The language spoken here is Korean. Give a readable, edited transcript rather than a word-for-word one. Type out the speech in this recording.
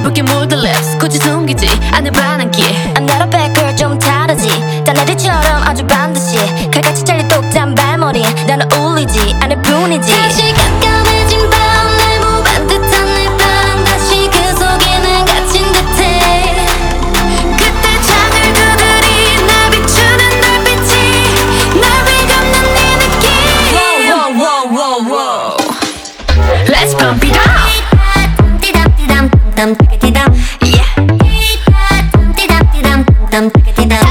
붉게 물든 lips 굳이 숨기지 않을 반항기 I'm not a bad girl 좀 다르지 다 나들처럼 아주 반드시 칼같이 잘린 똑단 발머리 나는 울리지 않을 뿐이지 다시 깜깜해진 밤 날 무반 듯한 내 방 다시 그 속에는 갇힌 듯해 그때 창을 두드린 날 비추는 달빛이 날 비감는 네 느낌 Wow wow wow wow wow Let's pump it up 띠담 띠담 띠담 띠담 Yeah 띠담 띠담 띠담 띠담